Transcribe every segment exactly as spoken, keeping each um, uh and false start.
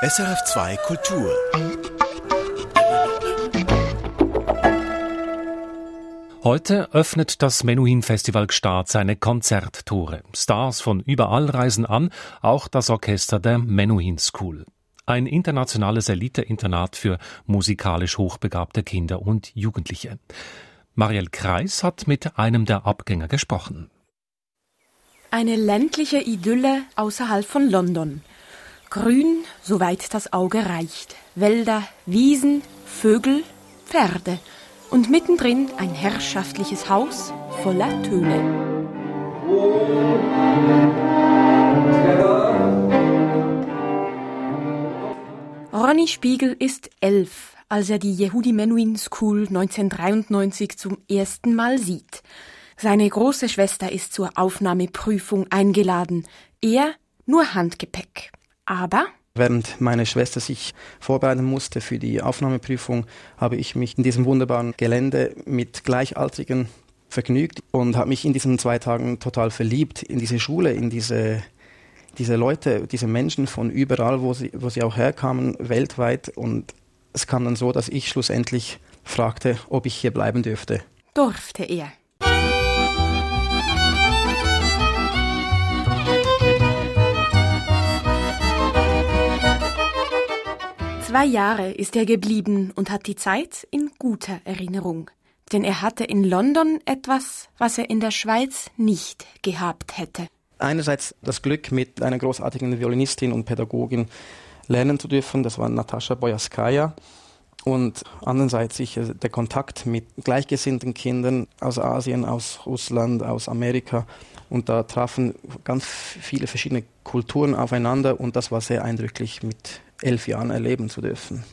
S R F zwei Kultur. Heute öffnet das Menuhin Festival Gstaad seine Konzerttore. Stars von überall reisen an, auch das Orchester der Menuhin School. Ein internationales Elite-Internat für musikalisch hochbegabte Kinder und Jugendliche. Marielle Kreis hat mit einem der Abgänger gesprochen. Eine ländliche Idylle außerhalb von London. Grün, soweit das Auge reicht. Wälder, Wiesen, Vögel, Pferde. Und mittendrin ein herrschaftliches Haus voller Töne. Ronny Spiegel ist elf, als er die Yehudi Menuhin School neunzehnhundertdreiundneunzig zum ersten Mal sieht. Seine große Schwester ist zur Aufnahmeprüfung eingeladen. Er nur Handgepäck. Aber während meine Schwester sich vorbereiten musste für die Aufnahmeprüfung, habe ich mich in diesem wunderbaren Gelände mit Gleichaltrigen vergnügt und habe mich in diesen zwei Tagen total verliebt in diese Schule, in diese, diese Leute, diese Menschen von überall, wo sie, wo sie auch herkamen, weltweit. Und es kam dann so, dass ich schlussendlich fragte, ob ich hier bleiben dürfte. Durfte er. Zwei Jahre ist er geblieben und hat die Zeit in guter Erinnerung. Denn er hatte in London etwas, was er in der Schweiz nicht gehabt hätte. Einerseits das Glück, mit einer großartigen Violinistin und Pädagogin lernen zu dürfen. Das war Natascha Bojarskaja. Und andererseits sicher der Kontakt mit gleichgesinnten Kindern aus Asien, aus Russland, aus Amerika. Und da trafen ganz viele verschiedene Kulturen aufeinander. Und das war sehr eindrücklich, mit elf Jahren erleben zu dürfen.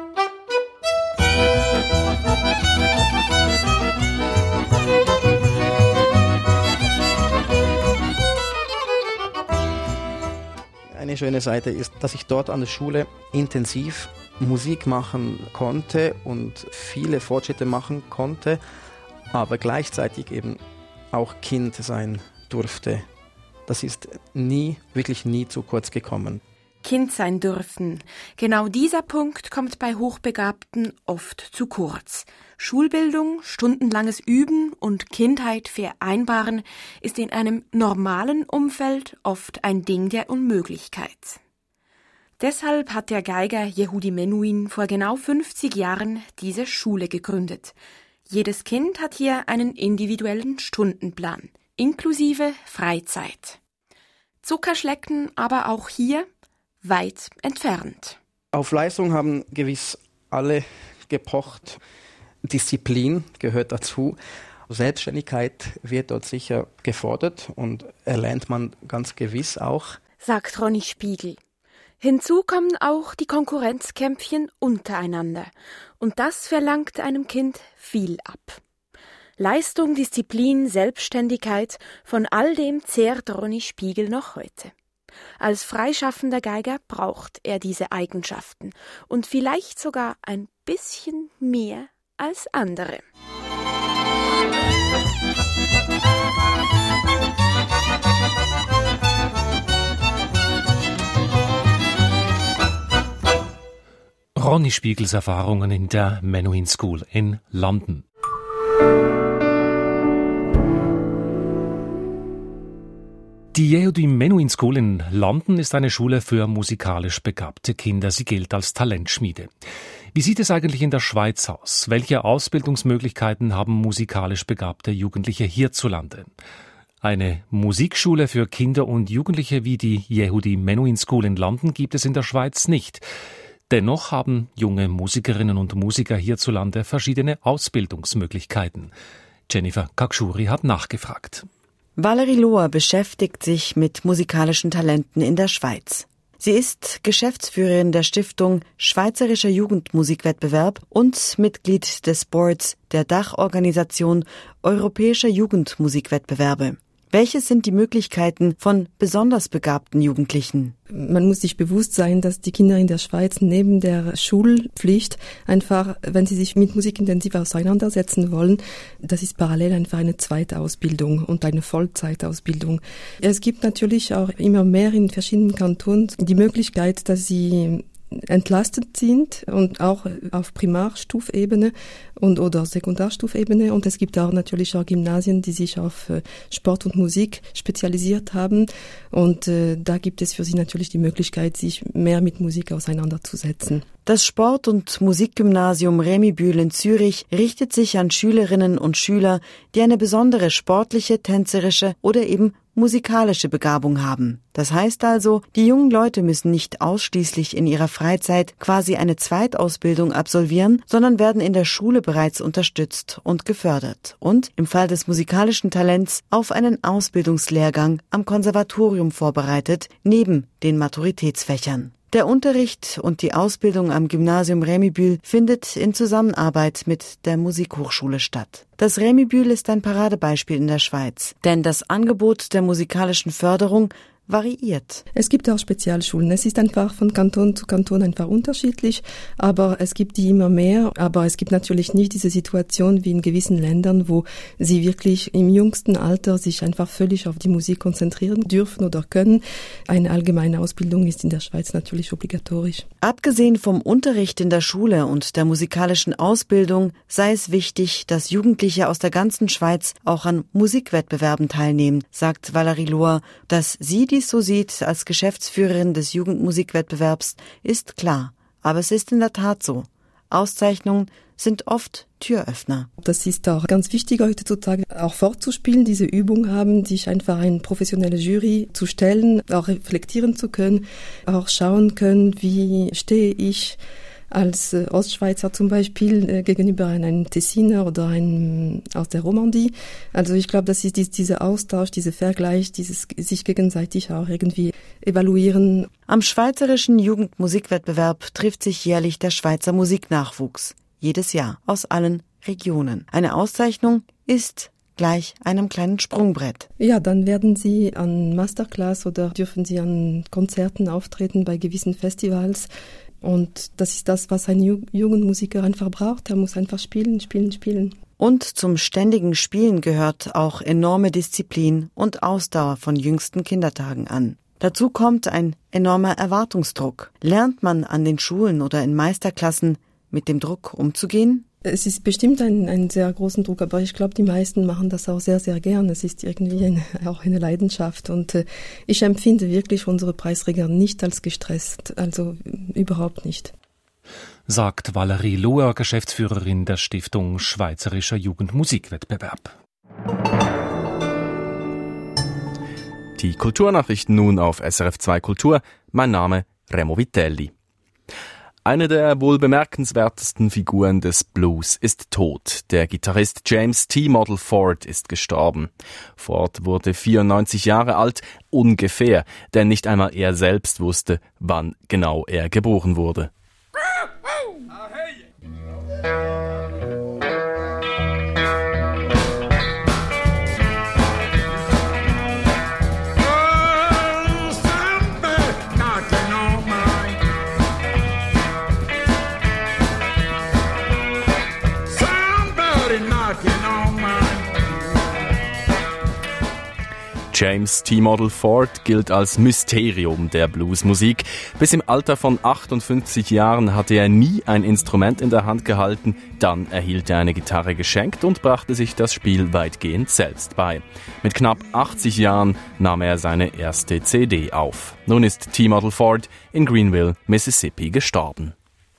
Eine schöne Seite ist, dass ich dort an der Schule intensiv Musik machen konnte und viele Fortschritte machen konnte, aber gleichzeitig eben auch Kind sein durfte. Das ist nie, wirklich nie zu kurz gekommen. Kind sein dürfen. Genau dieser Punkt kommt bei Hochbegabten oft zu kurz. Schulbildung, stundenlanges Üben und Kindheit vereinbaren ist in einem normalen Umfeld oft ein Ding der Unmöglichkeit. Deshalb hat der Geiger Yehudi Menuhin vor genau fünfzig Jahren diese Schule gegründet. Jedes Kind hat hier einen individuellen Stundenplan, inklusive Freizeit. Zuckerschlecken aber auch hier weit entfernt. Auf Leistung haben gewiss alle gepocht. Disziplin gehört dazu. Selbstständigkeit wird dort sicher gefordert und erlernt man ganz gewiss auch. Sagt Ronny Spiegel. Hinzu kommen auch die Konkurrenzkämpfchen untereinander. Und das verlangt einem Kind viel ab. Leistung, Disziplin, Selbstständigkeit, von all dem zehrt Ronny Spiegel noch heute. Als freischaffender Geiger braucht er diese Eigenschaften und vielleicht sogar ein bisschen mehr als andere. Ronny Spiegels Erfahrungen in der Menuhin School in London. Die Yehudi Menuhin School in London ist eine Schule für musikalisch begabte Kinder. Sie gilt als Talentschmiede. Wie sieht es eigentlich in der Schweiz aus? Welche Ausbildungsmöglichkeiten haben musikalisch begabte Jugendliche hierzulande? Eine Musikschule für Kinder und Jugendliche wie die Yehudi Menuhin School in London gibt es in der Schweiz nicht. Dennoch haben junge Musikerinnen und Musiker hierzulande verschiedene Ausbildungsmöglichkeiten. Jennifer Kakschuri hat nachgefragt. Valerie Lohr beschäftigt sich mit musikalischen Talenten in der Schweiz. Sie ist Geschäftsführerin der Stiftung Schweizerischer Jugendmusikwettbewerb und Mitglied des Boards der Dachorganisation Europäischer Jugendmusikwettbewerbe. Welches sind die Möglichkeiten von besonders begabten Jugendlichen? Man muss sich bewusst sein, dass die Kinder in der Schweiz neben der Schulpflicht einfach, wenn sie sich mit Musik intensiv auseinandersetzen wollen, das ist parallel einfach eine zweite Ausbildung und eine Vollzeitausbildung. Es gibt natürlich auch immer mehr in verschiedenen Kantonen die Möglichkeit, dass sie entlastet sind und auch auf Primarstufebene und oder Sekundarstufebene. Und es gibt auch natürlich auch Gymnasien, die sich auf Sport und Musik spezialisiert haben. Und äh, da gibt es für sie natürlich die Möglichkeit, sich mehr mit Musik auseinanderzusetzen. Das Sport- und Musikgymnasium Remy Bühl in Zürich richtet sich an Schülerinnen und Schüler, die eine besondere sportliche, tänzerische oder eben musikalische Begabung haben. Das heißt also, die jungen Leute müssen nicht ausschließlich in ihrer Freizeit quasi eine Zweitausbildung absolvieren, sondern werden in der Schule bereits unterstützt und gefördert und im Fall des musikalischen Talents auf einen Ausbildungslehrgang am Konservatorium vorbereitet, neben den Maturitätsfächern. Der Unterricht und die Ausbildung am Gymnasium Remy Bühl findet in Zusammenarbeit mit der Musikhochschule statt. Das Remy Bühl ist ein Paradebeispiel in der Schweiz, denn das Angebot der musikalischen Förderung variiert. Es gibt auch Spezialschulen. Es ist einfach von Kanton zu Kanton einfach unterschiedlich, aber es gibt die immer mehr. Aber es gibt natürlich nicht diese Situation wie in gewissen Ländern, wo sie wirklich im jüngsten Alter sich einfach völlig auf die Musik konzentrieren dürfen oder können. Eine allgemeine Ausbildung ist in der Schweiz natürlich obligatorisch. Abgesehen vom Unterricht in der Schule und der musikalischen Ausbildung sei es wichtig, dass Jugendliche aus der ganzen Schweiz auch an Musikwettbewerben teilnehmen, sagt Valerie Lohr. Dass sie die so sieht als Geschäftsführerin des Jugendmusikwettbewerbs, ist klar. Aber es ist in der Tat so. Auszeichnungen sind oft Türöffner. Das ist auch ganz wichtig heutzutage, auch fortzuspielen, diese Übung haben, sich einfach eine professionelle Jury zu stellen, auch reflektieren zu können, auch schauen können, wie stehe ich als äh, Ostschweizer zum Beispiel äh, gegenüber einem Tessiner oder einem aus der Romandie. Also ich glaube, das ist dies, dieser Austausch, dieser Vergleich, dieses sich gegenseitig auch irgendwie evaluieren. Am Schweizerischen Jugendmusikwettbewerb trifft sich jährlich der Schweizer Musiknachwuchs. Jedes Jahr aus allen Regionen. Eine Auszeichnung ist gleich einem kleinen Sprungbrett. Ja, dann werden Sie an Masterclass oder dürfen Sie an Konzerten auftreten bei gewissen Festivals. Und das ist das, was ein Jugendmusiker einfach braucht. Er muss einfach spielen, spielen, spielen. Und zum ständigen Spielen gehört auch enorme Disziplin und Ausdauer von jüngsten Kindertagen an. Dazu kommt ein enormer Erwartungsdruck. Lernt man an den Schulen oder in Meisterklassen mit dem Druck umzugehen? Es ist bestimmt ein, ein sehr großen Druck, aber ich glaube, die meisten machen das auch sehr, sehr gern. Es ist irgendwie eine, auch eine Leidenschaft und äh, ich empfinde wirklich unsere Preisträger nicht als gestresst, also überhaupt nicht. Sagt Valerie Lohr, Geschäftsführerin der Stiftung Schweizerischer Jugendmusikwettbewerb. Die Kulturnachrichten nun auf S R F zwei Kultur. Mein Name Remo Vitelli. Eine der wohl bemerkenswertesten Figuren des Blues ist tot. Der Gitarrist James T. Model Ford ist gestorben. Ford wurde vierundneunzig Jahre alt, ungefähr, denn nicht einmal er selbst wusste, wann genau er geboren wurde. James T. Model Ford gilt als Mysterium der Bluesmusik. Bis im Alter von achtundfünfzig Jahren hatte er nie ein Instrument in der Hand gehalten, dann erhielt er eine Gitarre geschenkt und brachte sich das Spiel weitgehend selbst bei. Mit knapp achtzig Jahren nahm er seine erste C D auf. Nun ist T. Model Ford in Greenville, Mississippi gestorben.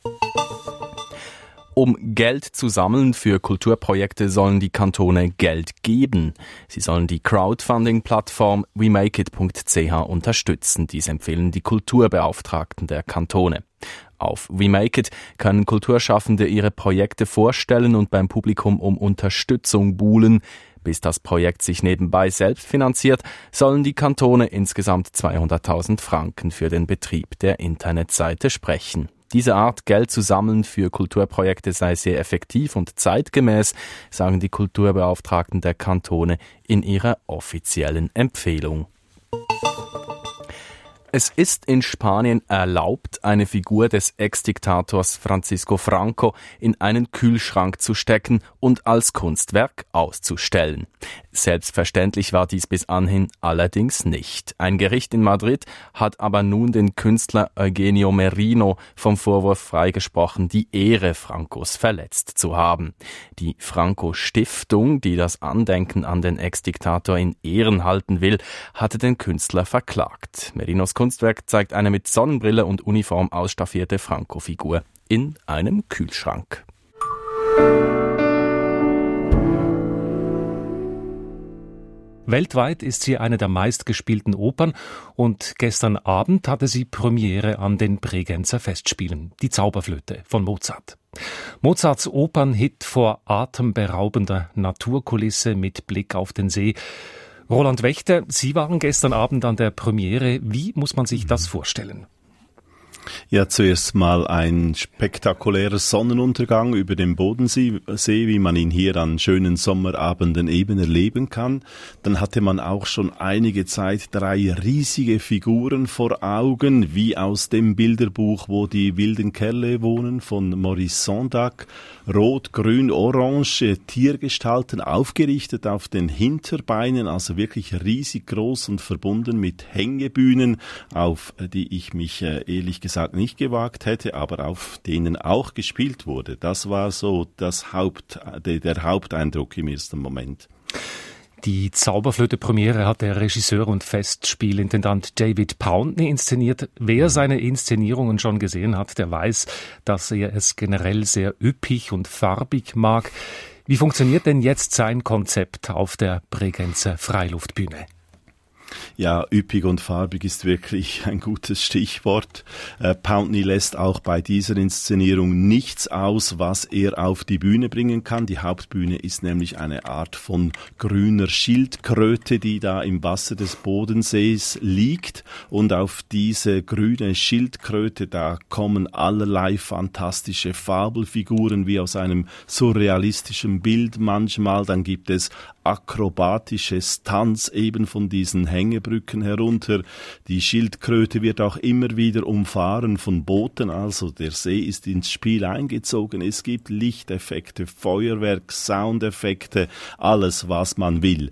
Um Geld zu sammeln für Kulturprojekte sollen die Kantone Geld geben. Sie sollen die Crowdfunding-Plattform we make it punkt c h unterstützen. Dies empfehlen die Kulturbeauftragten der Kantone. Auf WeMakeIt können Kulturschaffende ihre Projekte vorstellen und beim Publikum um Unterstützung buhlen. Bis das Projekt sich nebenbei selbst finanziert, sollen die Kantone insgesamt zweihunderttausend Franken für den Betrieb der Internetseite sprechen. Diese Art, Geld zu sammeln für Kulturprojekte sei sehr effektiv und zeitgemäß, sagen die Kulturbeauftragten der Kantone in ihrer offiziellen Empfehlung. Es ist in Spanien erlaubt, eine Figur des Ex-Diktators Francisco Franco in einen Kühlschrank zu stecken und als Kunstwerk auszustellen. Selbstverständlich war dies bis anhin allerdings nicht. Ein Gericht in Madrid hat aber nun den Künstler Eugenio Merino vom Vorwurf freigesprochen, die Ehre Francos verletzt zu haben. Die Franco-Stiftung, die das Andenken an den Ex-Diktator in Ehren halten will, hatte den Künstler verklagt. Merinos Kunstwerk zeigt eine mit Sonnenbrille und Uniform ausstaffierte Franco-Figur in einem Kühlschrank. Weltweit ist sie eine der meistgespielten Opern und gestern Abend hatte sie Premiere an den Bregenzer Festspielen, die Zauberflöte von Mozart. Mozarts Opernhit vor atemberaubender Naturkulisse mit Blick auf den See. Roland Wächter, Sie waren gestern Abend an der Premiere. Wie muss man sich das vorstellen? Ja, zuerst mal ein spektakulärer Sonnenuntergang über dem Bodensee, wie man ihn hier an schönen Sommerabenden eben erleben kann. Dann hatte man auch schon einige Zeit drei riesige Figuren vor Augen, wie aus dem Bilderbuch, wo die wilden Kerle wohnen, von Maurice Sendak. Rot, grün, orange Tiergestalten, aufgerichtet auf den Hinterbeinen, also wirklich riesig groß und verbunden mit Hängebühnen, auf die ich mich äh, ehrlich gesagt nicht gewagt hätte, aber auf denen auch gespielt wurde. Das war so das Haupt, der, der Haupteindruck im ersten Moment. Die Zauberflöte-Premiere hat der Regisseur und Festspielintendant David Pountney inszeniert. Wer seine Inszenierungen schon gesehen hat, der weiß, dass er es generell sehr üppig und farbig mag. Wie funktioniert denn jetzt sein Konzept auf der Bregenzer Freiluftbühne? Ja, üppig und farbig ist wirklich ein gutes Stichwort. Äh, Pountney lässt auch bei dieser Inszenierung nichts aus, was er auf die Bühne bringen kann. Die Hauptbühne ist nämlich eine Art von grüner Schildkröte, die da im Wasser des Bodensees liegt. Und auf diese grüne Schildkröte, da kommen allerlei fantastische Fabelfiguren wie aus einem surrealistischen Bild manchmal. Dann gibt es akrobatische Stunts eben von diesen Hängebrücken herunter. Die Schildkröte wird auch immer wieder umfahren von Booten, also der See ist ins Spiel eingezogen. Es gibt Lichteffekte, Feuerwerk, Soundeffekte, alles, was man will.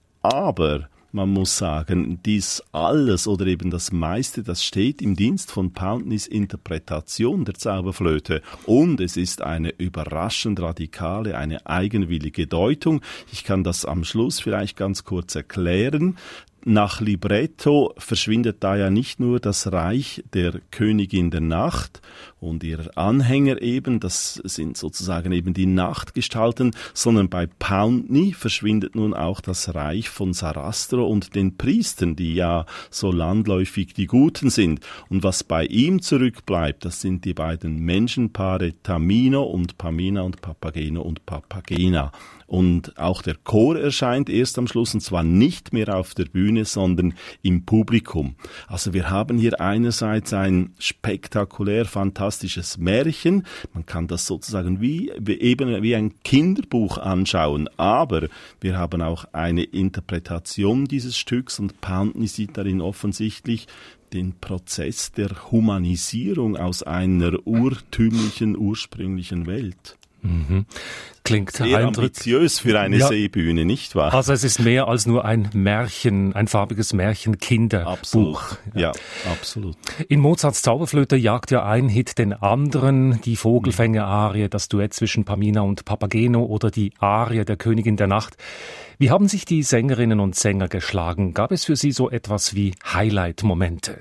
Aber man muss sagen, dies alles oder eben das meiste, das steht im Dienst von Pountneys Interpretation der Zauberflöte. Und es ist eine überraschend radikale, eine eigenwillige Deutung. Ich kann das am Schluss vielleicht ganz kurz erklären. Nach Libretto verschwindet da ja nicht nur das Reich der Königin der Nacht und ihrer Anhänger eben, das sind sozusagen eben die Nachtgestalten, sondern bei Pountney verschwindet nun auch das Reich von Sarastro und den Priestern, die ja so landläufig die Guten sind. Und was bei ihm zurückbleibt, das sind die beiden Menschenpaare Tamino und Pamina und Papageno und Papagena. Und auch der Chor erscheint erst am Schluss, und zwar nicht mehr auf der Bühne, sondern im Publikum. Also wir haben hier einerseits ein spektakulär fantastisches Märchen, man kann das sozusagen wie, wie eben wie ein Kinderbuch anschauen, aber wir haben auch eine Interpretation dieses Stücks und Pountney sieht darin offensichtlich den Prozess der Humanisierung aus einer urtümlichen, ursprünglichen Welt. Mhm. Klingt sehr ambitiös für eine ja. Seebühne, nicht wahr? Also es ist mehr als nur ein Märchen, ein farbiges Märchen-Kinderbuch. Absolut. Ja. ja, absolut. In Mozarts Zauberflöte jagt ja ein Hit den anderen, die Vogelfänger-Arie, das Duett zwischen Pamina und Papageno oder die Arie der Königin der Nacht. Wie haben sich die Sängerinnen und Sänger geschlagen? Gab es für Sie so etwas wie Highlight-Momente?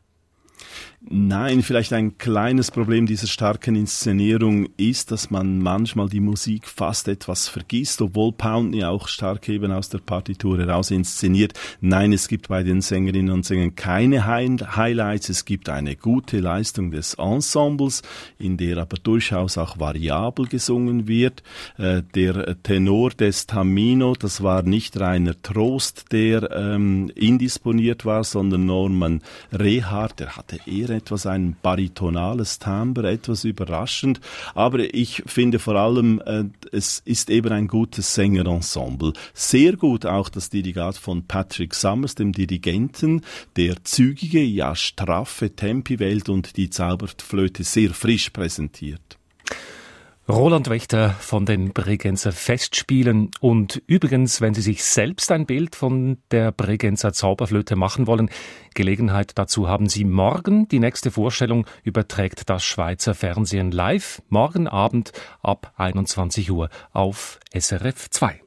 Nein, vielleicht ein kleines Problem dieser starken Inszenierung ist, dass man manchmal die Musik fast etwas vergisst, obwohl Pountney auch stark eben aus der Partitur heraus inszeniert. Nein, es gibt bei den Sängerinnen und Sängern keine Highlights, es gibt eine gute Leistung des Ensembles, in der aber durchaus auch variabel gesungen wird. Äh, der Tenor des Tamino, das war nicht reiner Trost, der ähm, indisponiert war, sondern Norman Rehard, der hatte eher eher etwas ein baritonales Timbre, etwas überraschend. Aber ich finde vor allem, äh, es ist eben ein gutes Sängerensemble. Sehr gut auch das Dirigat von Patrick Summers, dem Dirigenten, der zügige, ja straffe Tempi wählt und die Zauberflöte sehr frisch präsentiert. Roland Wächter von den Bregenzer Festspielen. Und übrigens, wenn Sie sich selbst ein Bild von der Bregenzer Zauberflöte machen wollen, Gelegenheit dazu haben Sie morgen. Die nächste Vorstellung überträgt das Schweizer Fernsehen live, morgen Abend ab einundzwanzig Uhr auf S R F zwei.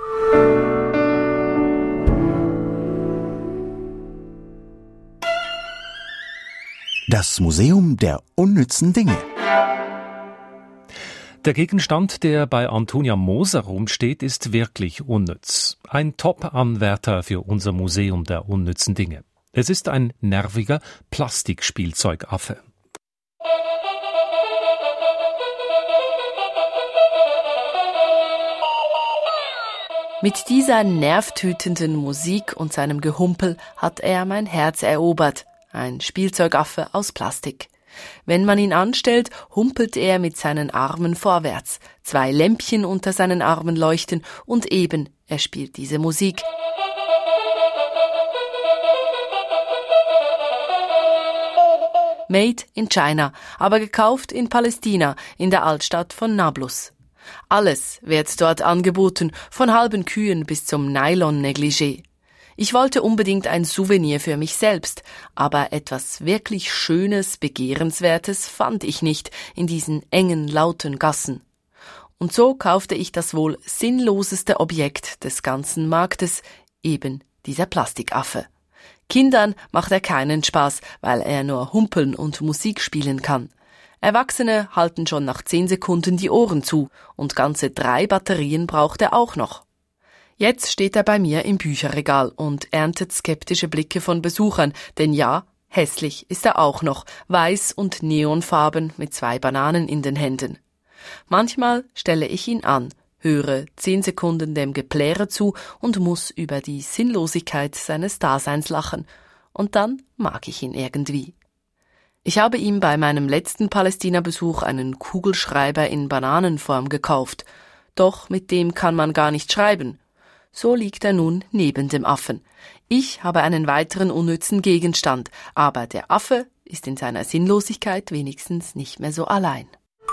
Das Museum der unnützen Dinge. Der Gegenstand, der bei Antonia Moser rumsteht, ist wirklich unnütz. Ein Top-Anwärter für unser Museum der unnützen Dinge. Es ist ein nerviger Plastikspielzeugaffe. Mit dieser nervtötenden Musik und seinem Gehumpel hat er mein Herz erobert. Ein Spielzeugaffe aus Plastik. Wenn man ihn anstellt, humpelt er mit seinen Armen vorwärts. Zwei Lämpchen unter seinen Armen leuchten und eben, er spielt diese Musik. Made in China, aber gekauft in Palästina, in der Altstadt von Nablus. Alles wird dort angeboten, von halben Kühen bis zum Nylon-Negligé. Ich wollte unbedingt ein Souvenir für mich selbst, aber etwas wirklich Schönes, Begehrenswertes fand ich nicht in diesen engen, lauten Gassen. Und so kaufte ich das wohl sinnloseste Objekt des ganzen Marktes, eben dieser Plastikaffe. Kindern macht er keinen Spaß, weil er nur humpeln und Musik spielen kann. Erwachsene halten schon nach zehn Sekunden die Ohren zu und ganze drei Batterien braucht er auch noch. Jetzt steht er bei mir im Bücherregal und erntet skeptische Blicke von Besuchern, denn ja, hässlich ist er auch noch, weiß und neonfarben mit zwei Bananen in den Händen. Manchmal stelle ich ihn an, höre zehn Sekunden dem Gepläre zu und muss über die Sinnlosigkeit seines Daseins lachen. Und dann mag ich ihn irgendwie. Ich habe ihm bei meinem letzten Palästina-Besuch einen Kugelschreiber in Bananenform gekauft. Doch mit dem kann man gar nicht schreiben. So liegt er nun neben dem Affen. Ich habe einen weiteren unnützen Gegenstand, aber der Affe ist in seiner Sinnlosigkeit wenigstens nicht mehr so allein.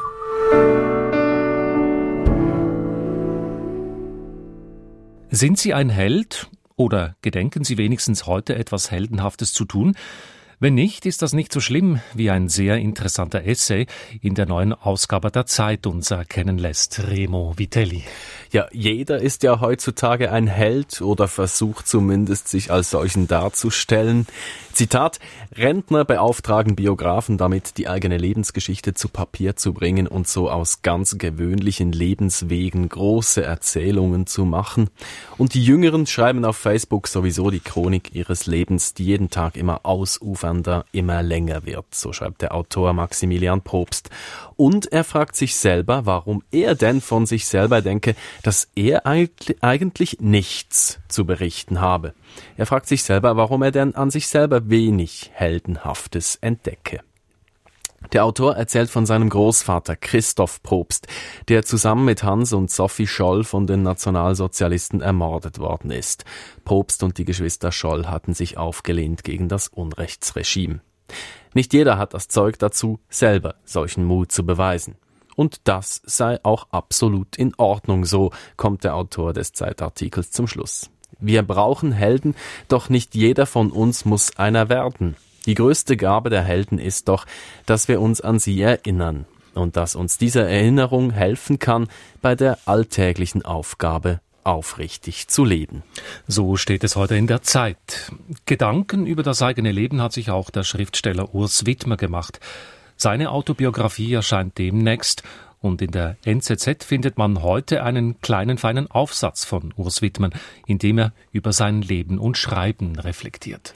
Sind Sie ein Held oder gedenken Sie wenigstens heute etwas Heldenhaftes zu tun? Wenn nicht, ist das nicht so schlimm, wie ein sehr interessanter Essay in der neuen Ausgabe der Zeit uns erkennen lässt. Remo Vitelli. Ja, jeder ist ja heutzutage ein Held oder versucht zumindest, sich als solchen darzustellen. Zitat: Rentner beauftragen Biografen damit, die eigene Lebensgeschichte zu Papier zu bringen und so aus ganz gewöhnlichen Lebenswegen große Erzählungen zu machen. Und die Jüngeren schreiben auf Facebook sowieso die Chronik ihres Lebens, die jeden Tag immer ausufernder, immer länger wird. So schreibt der Autor Maximilian Probst. Und er fragt sich selber, warum er denn von sich selber denke, dass er eigentlich nichts zu berichten habe. Er fragt sich selber, warum er denn an sich selber wenig Heldenhaftes entdecke. Der Autor erzählt von seinem Großvater Christoph Probst, der zusammen mit Hans und Sophie Scholl von den Nationalsozialisten ermordet worden ist. Probst und die Geschwister Scholl hatten sich aufgelehnt gegen das Unrechtsregime. Nicht jeder hat das Zeug dazu, selber solchen Mut zu beweisen. Und das sei auch absolut in Ordnung, so kommt der Autor des Zeitartikels zum Schluss. Wir brauchen Helden, doch nicht jeder von uns muss einer werden. Die größte Gabe der Helden ist doch, dass wir uns an sie erinnern und dass uns diese Erinnerung helfen kann, bei der alltäglichen Aufgabe aufrichtig zu leben. So steht es heute in der Zeit. Gedanken über das eigene Leben hat sich auch der Schriftsteller Urs Widmer gemacht. Seine Autobiografie erscheint demnächst und in der N Z Z findet man heute einen kleinen, feinen Aufsatz von Urs Widmer, in dem er über sein Leben und Schreiben reflektiert.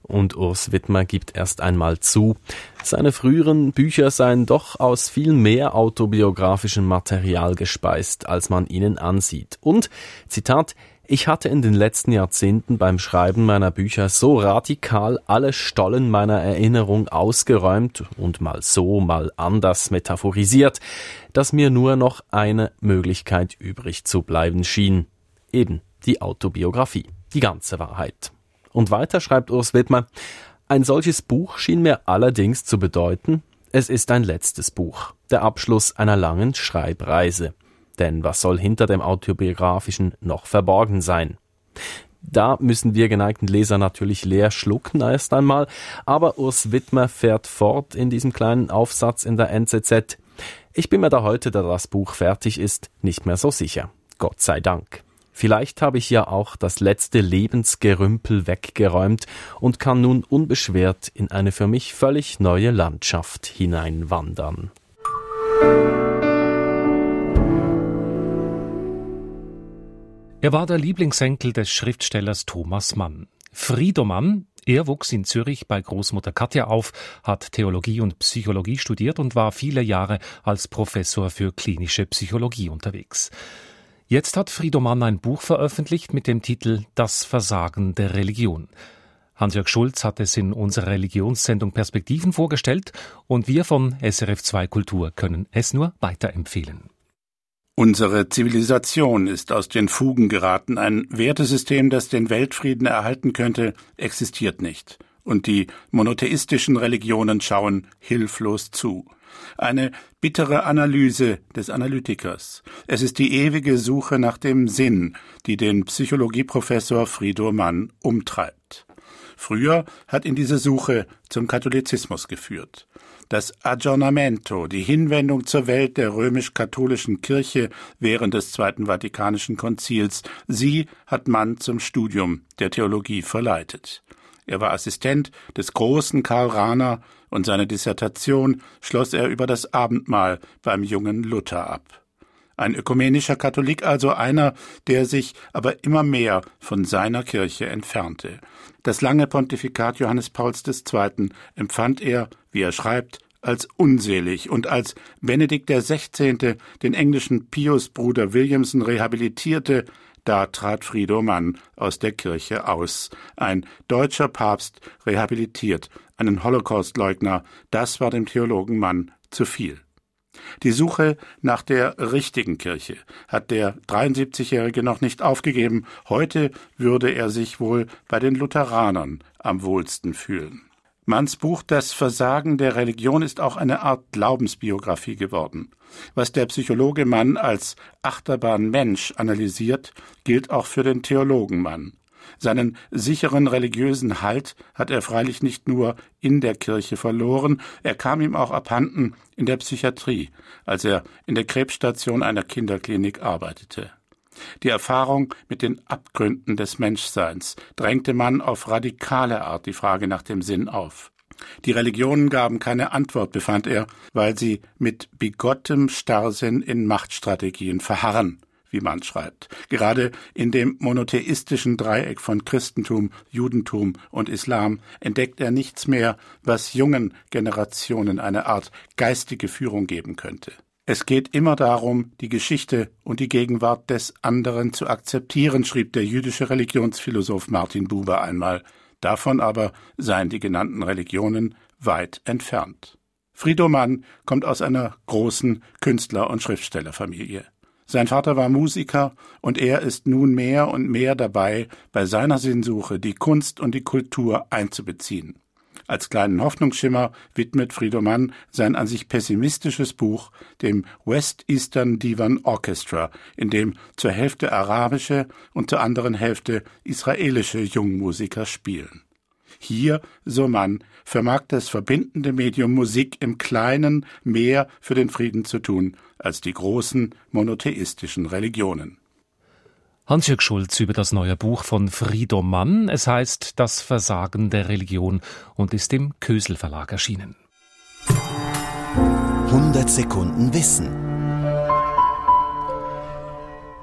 Und Urs Widmer gibt erst einmal zu, seine früheren Bücher seien doch aus viel mehr autobiografischem Material gespeist, als man ihnen ansieht. Und, Zitat, ich hatte in den letzten Jahrzehnten beim Schreiben meiner Bücher so radikal alle Stollen meiner Erinnerung ausgeräumt und mal so, mal anders metaphorisiert, dass mir nur noch eine Möglichkeit übrig zu bleiben schien. Eben die Autobiografie, die ganze Wahrheit. Und weiter schreibt Urs Widmer, ein solches Buch schien mir allerdings zu bedeuten, es ist ein letztes Buch, der Abschluss einer langen Schreibreise. Denn was soll hinter dem Autobiografischen noch verborgen sein? Da müssen wir geneigten Leser natürlich leer schlucken erst einmal, aber Urs Widmer fährt fort in diesem kleinen Aufsatz in der N Z Z. Ich bin mir da heute, da das Buch fertig ist, nicht mehr so sicher. Gott sei Dank. Vielleicht habe ich ja auch das letzte Lebensgerümpel weggeräumt und kann nun unbeschwert in eine für mich völlig neue Landschaft hineinwandern. Er war der Lieblingsenkel des Schriftstellers Thomas Mann. Frido Mann, er wuchs in Zürich bei Großmutter Katja auf, hat Theologie und Psychologie studiert und war viele Jahre als Professor für klinische Psychologie unterwegs. Jetzt hat Frido Mann ein Buch veröffentlicht mit dem Titel »Das Versagen der Religion«. Hans-Jörg Schulz hat es in unserer Religionssendung Perspektiven vorgestellt und wir von S R F zwei Kultur können es nur weiterempfehlen. Unsere Zivilisation ist aus den Fugen geraten. Ein Wertesystem, das den Weltfrieden erhalten könnte, existiert nicht. Und die monotheistischen Religionen schauen hilflos zu. Eine bittere Analyse des Analytikers. Es ist die ewige Suche nach dem Sinn, die den Psychologieprofessor Frido Mann umtreibt. Früher hat ihn diese Suche zum Katholizismus geführt. Das Aggiornamento, die Hinwendung zur Welt der römisch-katholischen Kirche während des Zweiten Vatikanischen Konzils, sie hat Mann zum Studium der Theologie verleitet. Er war Assistent des großen Karl Rahner und seine Dissertation schloss er über das Abendmahl beim jungen Luther ab. Ein ökumenischer Katholik, also einer, der sich aber immer mehr von seiner Kirche entfernte. Das lange Pontifikat Johannes Pauls der Zweite. Empfand er, wie er schreibt, als unselig, und als Benedikt der Sechzehnte. den englischen Pius-Bruder Williamson rehabilitierte, da trat Frido Mann aus der Kirche aus. Ein deutscher Papst rehabilitiert einen Holocaustleugner, das war dem Theologen Mann zu viel. Die Suche nach der richtigen Kirche hat der dreiundsiebzigjährige noch nicht aufgegeben. Heute würde er sich wohl bei den Lutheranern am wohlsten fühlen. Manns Buch »Das Versagen der Religion« ist auch eine Art Glaubensbiografie geworden. Was der Psychologe Mann als Achterbahn-Mensch analysiert, gilt auch für den Theologen Mann. Seinen sicheren religiösen Halt hat er freilich nicht nur in der Kirche verloren, er kam ihm auch abhanden in der Psychiatrie, als er in der Krebsstation einer Kinderklinik arbeitete. Die Erfahrung mit den Abgründen des Menschseins drängte Mann auf radikale Art die Frage nach dem Sinn auf. Die Religionen gaben keine Antwort, befand er, weil sie mit bigottem Starrsinn in Machtstrategien verharren, wie Mann schreibt. Gerade in dem monotheistischen Dreieck von Christentum, Judentum und Islam entdeckt er nichts mehr, was jungen Generationen eine Art geistige Führung geben könnte. Es geht immer darum, die Geschichte und die Gegenwart des anderen zu akzeptieren, schrieb der jüdische Religionsphilosoph Martin Buber einmal. Davon aber seien die genannten Religionen weit entfernt. Frido Mann kommt aus einer großen Künstler- und Schriftstellerfamilie. Sein Vater war Musiker und er ist nun mehr und mehr dabei, bei seiner Sinnsuche die Kunst und die Kultur einzubeziehen. Als kleinen Hoffnungsschimmer widmet Frido Mann sein an sich pessimistisches Buch dem West Eastern Divan Orchestra, in dem zur Hälfte arabische und zur anderen Hälfte israelische Jungmusiker spielen. Hier, so Mann, vermag das verbindende Medium Musik im Kleinen mehr für den Frieden zu tun als die großen monotheistischen Religionen. Hans-Jörg Schulz über das neue Buch von Frido Mann. Es heißt »Das Versagen der Religion« und ist im Kösel Verlag erschienen. hundert Sekunden Wissen.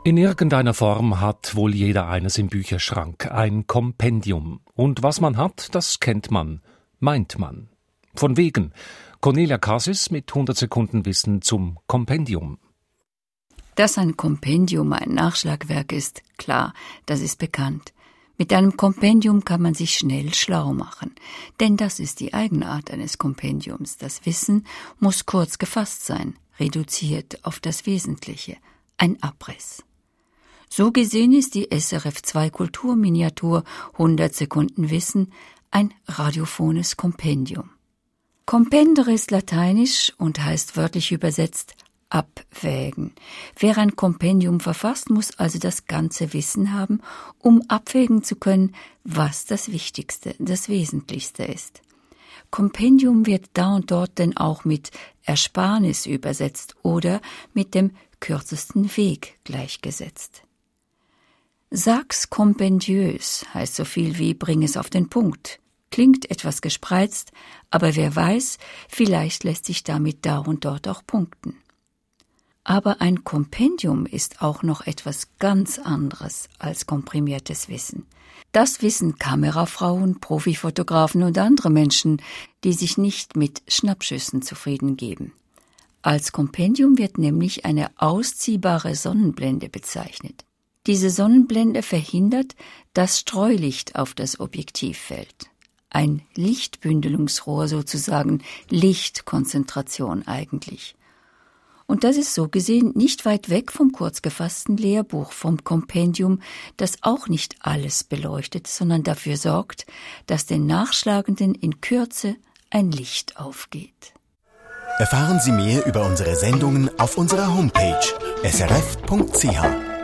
In irgendeiner Form hat wohl jeder eines im Bücherschrank, ein Kompendium. Und was man hat, das kennt man, meint man. Von wegen. Cornelia Cassis mit hundert Sekunden Wissen zum Kompendium. Dass ein Kompendium ein Nachschlagwerk ist, klar, das ist bekannt. Mit einem Kompendium kann man sich schnell schlau machen, denn das ist die Eigenart eines Kompendiums. Das Wissen muss kurz gefasst sein, reduziert auf das Wesentliche, ein Abriss. So gesehen ist die S R F zwei Kulturminiatur hundert Sekunden Wissen ein radiophones Kompendium. Kompendere ist lateinisch und heißt wörtlich übersetzt abwägen. Wer ein Kompendium verfasst, muss also das ganze Wissen haben, um abwägen zu können, was das Wichtigste, das Wesentlichste ist. Kompendium wird da und dort denn auch mit Ersparnis übersetzt oder mit dem kürzesten Weg gleichgesetzt. Sag's kompendiös heißt so viel wie bring es auf den Punkt. Klingt etwas gespreizt, aber wer weiß, vielleicht lässt sich damit da und dort auch punkten. Aber ein Kompendium ist auch noch etwas ganz anderes als komprimiertes Wissen. Das wissen Kamerafrauen, Profifotografen und andere Menschen, die sich nicht mit Schnappschüssen zufrieden geben. Als Kompendium wird nämlich eine ausziehbare Sonnenblende bezeichnet. Diese Sonnenblende verhindert, dass Streulicht auf das Objektiv fällt. Ein Lichtbündelungsrohr sozusagen, Lichtkonzentration eigentlich. Und das ist so gesehen nicht weit weg vom kurzgefassten Lehrbuch, vom Kompendium, das auch nicht alles beleuchtet, sondern dafür sorgt, dass den Nachschlagenden in Kürze ein Licht aufgeht. Erfahren Sie mehr über unsere Sendungen auf unserer Homepage s r f punkt c h.